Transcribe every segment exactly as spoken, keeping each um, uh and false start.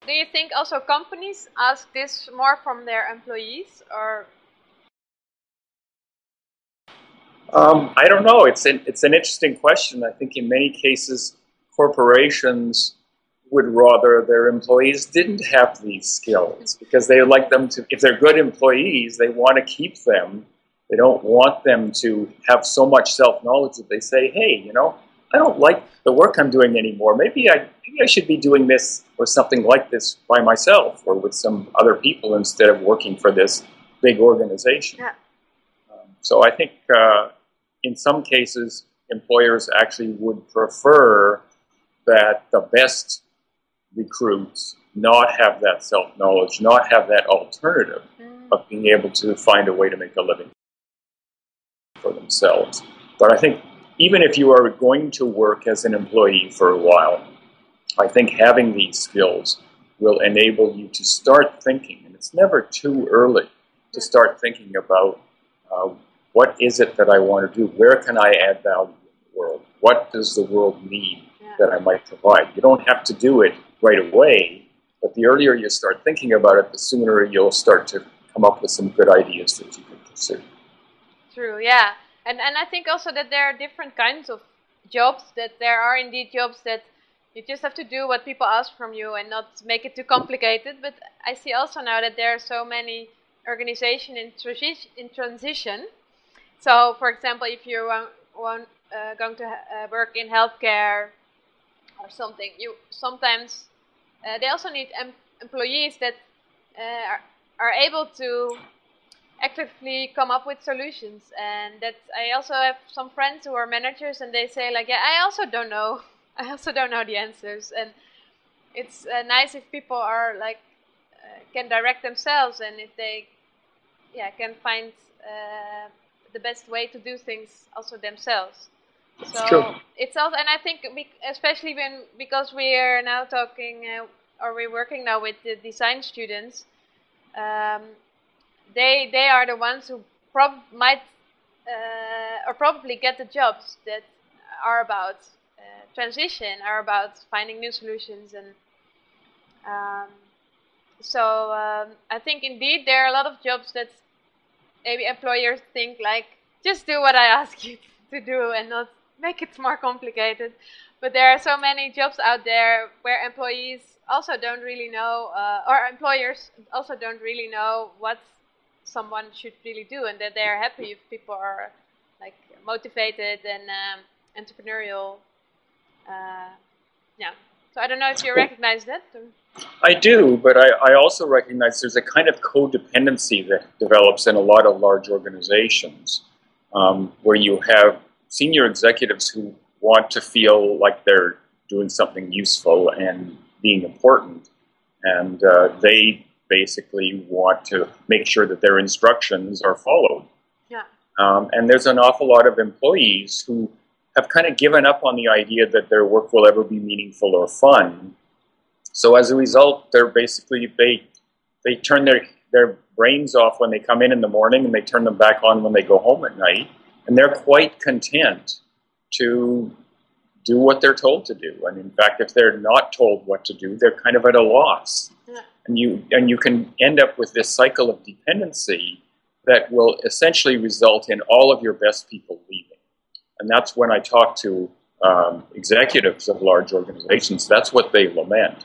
do you think also companies ask this more from their employees, or? Um, I don't know. It's an, it's an interesting question. I think in many cases, corporations would rather their employees didn't have these skills because they like them to, if they're good employees, they want to keep them. They don't want them to have so much self-knowledge that they say, hey, you know, I don't like the work I'm doing anymore. Maybe I, maybe I should be doing this or something like this by myself or with some other people instead of working for this big organization. Yeah. Um, so I think uh, in some cases, employers actually would prefer that the best recruits not have that self-knowledge, not have that alternative mm. of being able to find a way to make a living for themselves. But I think even if you are going to work as an employee for a while, I think having these skills will enable you to start thinking, and it's never too early to start thinking about uh, what is it that I want to do? Where can I add value in the world? What does the world need yeah. that I might provide? You don't have to do it right away, but the earlier you start thinking about it, the sooner you'll start to come up with some good ideas that you can pursue. True, yeah. And and I think also that there are different kinds of jobs, that there are indeed jobs that you just have to do what people ask from you and not make it too complicated. But I see also now that there are so many organizations in, transi- in transition. So, for example, if you're uh, one, uh, going to uh, work in healthcare or something, you sometimes uh, they also need em- employees that uh, are, are able to actively come up with solutions. And that I also have some friends who are managers, and they say like, yeah, I also don't know. I also don't know the answers. And it's uh, nice if people are like uh, can direct themselves, and if they yeah can find uh, the best way to do things also themselves. So True. It's also, and I think we, especially when because we are now talking uh, or we're working now with the design students. Um, They they are the ones who prob- might uh, or probably get the jobs that are about uh, transition, are about finding new solutions, and um, so um, I think indeed there are a lot of jobs that maybe employers think like, just do what I ask you to do and not make it more complicated. But there are so many jobs out there where employees also don't really know, uh, or employers also don't really know what someone should really do, and that they're happy if people are like motivated and um, entrepreneurial. Uh, yeah. So I don't know if you recognize that. Or? I do, but I, I also recognize there's a kind of codependency that develops in a lot of large organizations um, where you have senior executives who want to feel like they're doing something useful and being important, and uh, they basically want to make sure that their instructions are followed. Yeah. Um, and there's an awful lot of employees who have kind of given up on the idea that their work will ever be meaningful or fun. So as a result, they're basically, they they turn their, their brains off when they come in in the morning, and they turn them back on when they go home at night. And they're quite content to do what they're told to do. And in fact, if they're not told what to do, they're kind of at a loss. Yeah. And you and you can end up with this cycle of dependency that will essentially result in all of your best people leaving. And that's when I talk to um, executives of large organizations, that's what they lament,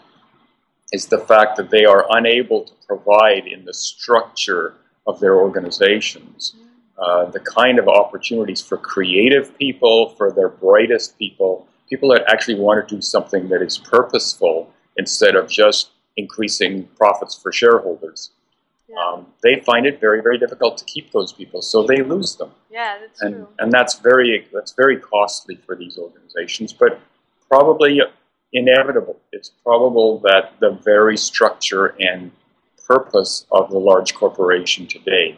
is the fact that they are unable to provide in the structure of their organizations uh, the kind of opportunities for creative people, for their brightest people, people that actually want to do something that is purposeful instead of just increasing profits for shareholders. Yeah. Um, they find it very, very difficult to keep those people, so they lose them. Yeah, that's and, true. And that's very, that's very costly for these organizations, but probably inevitable. It's probable that the very structure and purpose of the large corporation today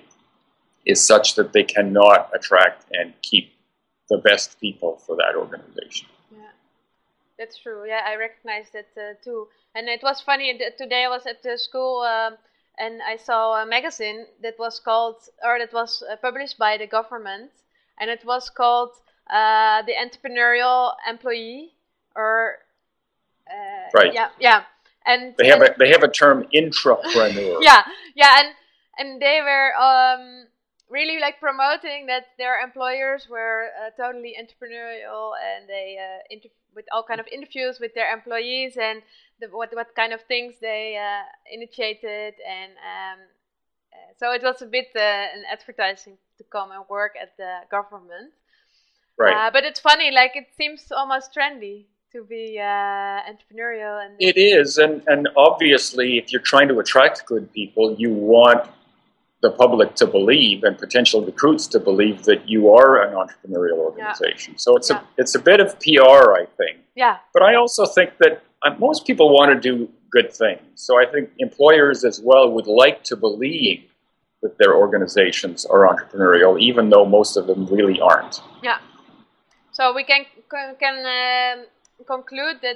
is such that they cannot attract and keep the best people for that organization. Yeah, that's true. Yeah, I recognize that uh, too. And it was funny, today I was at the school um, and I saw a magazine that was called, or that was uh, published by the government, and it was called uh, The Entrepreneurial Employee, or uh, right. yeah, yeah. and they have and, a they have a term, intrapreneur. yeah, yeah, and and they were um, really like promoting that their employers were uh, totally entrepreneurial, and they uh, inter- with all kind of interviews with their employees, and the, what what kind of things they uh, initiated, and um, uh, so it was a bit uh, an advertising to come and work at the government. Right. Uh, but it's funny, like it seems almost trendy to be uh, entrepreneurial, and It is, and and obviously, if you're trying to attract good people, you want the public to believe and potential recruits to believe that you are an entrepreneurial organization. Yeah. So it's yeah. a it's a bit of P R, I think. Yeah. But I also think that uh, most people want to do good things. So I think employers as well would like to believe that their organizations are entrepreneurial, even though most of them really aren't. Yeah. So we can can um, conclude that,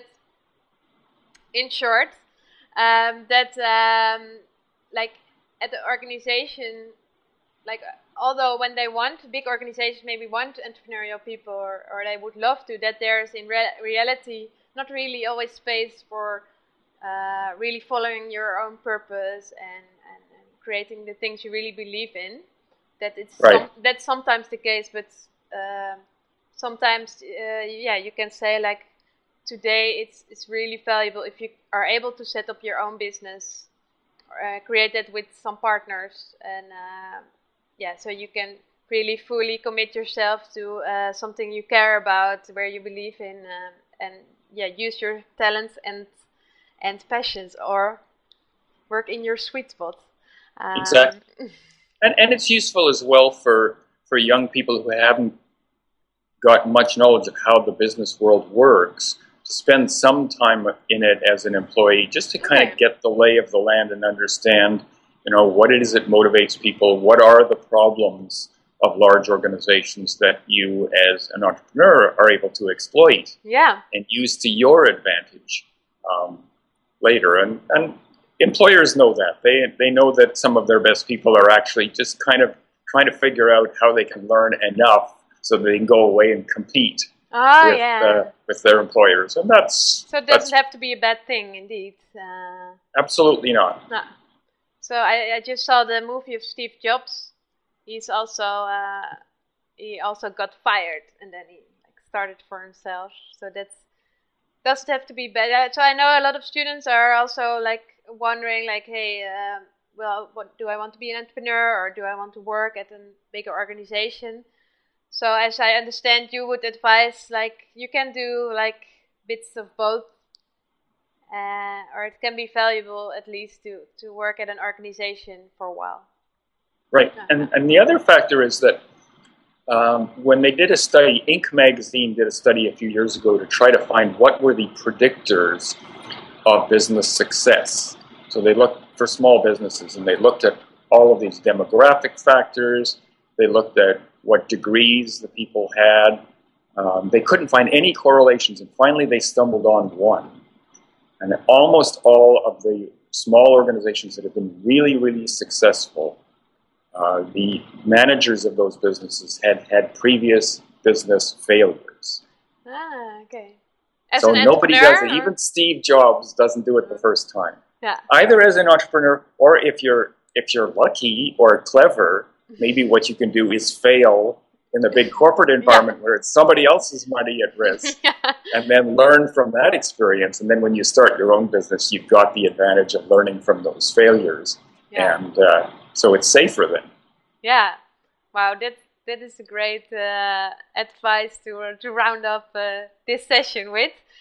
in short, um, that um, like. at the organization, like although when they want, big organizations maybe want entrepreneurial people, or, or they would love to, that there's in re- reality not really always space for uh, really following your own purpose and, and, and creating the things you really believe in. That it's right. some, that's sometimes the case, but uh, sometimes uh, yeah, you can say like today it's it's really valuable if you are able to set up your own business. Uh, created with some partners, and uh, yeah, so you can really fully commit yourself to uh, something you care about, where you believe in, um, and yeah, use your talents and and passions, or work in your sweet spot. Um, exactly, and and it's useful as well for for young people who haven't got much knowledge of how the business world works. Spend some time in it as an employee, just to kind okay. of get the lay of the land and understand, you know, what it is that motivates people, what are the problems of large organizations that you as an entrepreneur are able to exploit yeah. and use to your advantage um, later. And, and employers know that. They, they know that some of their best people are actually just kind of trying to figure out how they can learn enough so that they can go away and compete. Oh, with, yeah. uh, with their employers, and that's so it doesn't that's, have to be a bad thing, indeed. Uh, absolutely not. No. So I, I just saw the movie of Steve Jobs. He's also uh, he also got fired, and then he like, started for himself. So that's doesn't have to be bad. So I know a lot of students are also like wondering, like, hey, uh, well, what do I want to be an entrepreneur, or do I want to work at a bigger organization? So as I understand, you would advise like you can do like bits of both, uh, or it can be valuable at least to, to work at an organization for a while. Right, uh-huh. and and the other factor is that um, when they did a study, Inc magazine did a study a few years ago to try to find what were the predictors of business success. So they looked for small businesses, and they looked at all of these demographic factors. They looked at what degrees the people had. Um, they couldn't find any correlations, and finally they stumbled on one. And almost all of the small organizations that have been really, really successful, uh, the managers of those businesses had had previous business failures. Ah, okay. As so an nobody does it. Or? Even Steve Jobs doesn't do it the first time. Yeah. Either as an entrepreneur, or if you're if you're lucky or clever, maybe what you can do is fail in the big corporate environment yeah. where it's somebody else's money at risk, yeah. and then learn from that experience. And then when you start your own business, you've got the advantage of learning from those failures. Yeah. And uh, so it's safer then. Yeah. Wow, that, that is a great uh, advice to, uh, to round up uh, this session with.